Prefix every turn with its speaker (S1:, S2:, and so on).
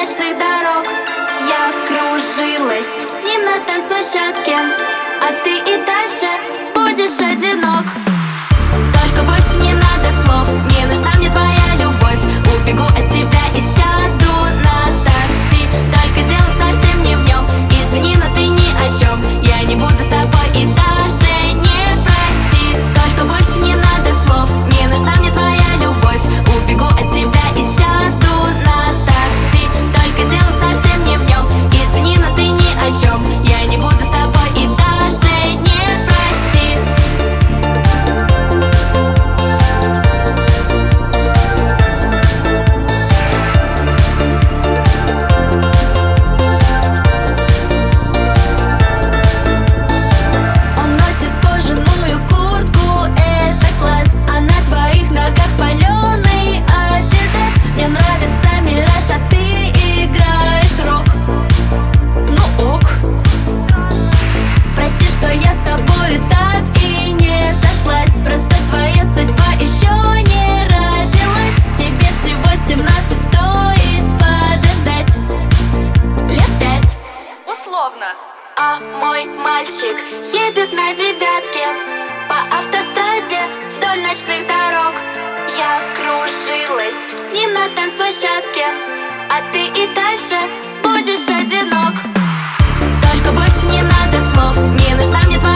S1: ночных дорог. Я кружилась с ним на танцплощадке, а ты и дальше будешь одинок. Только больше не надо слов, не нужна мне твоя любовь. Убегу от тебя и сяду на такси. Только дело совсем не в нем, извини, но ты ни о чем. Я не буду с тобой и даже не проси. Только больше не надо слов, не нужна мне твоя любовь. Убегу от тебя и сяду на такси. Только дело совсем не в нем, извини, но ты ни о чем. Я не буду с тобой и даже не проси. Он носит кожаную куртку, это класс, а на твоих ногах палёный Адидас. Мне нравится мираж, а ты играешь рок. Ну ок. Прости, что я с тобою так и не сошлась. Просто твоя судьба еще не родилась. Тебе всего 17, стоит подождать лет 5.
S2: Условно.
S1: А мой мальчик едет на девятке по автостраде вдоль ночных дорог. Я кружилась с ним на танцплощадке, а ты и дальше будешь одинок. Только больше не надо слов, не нужна мне твоя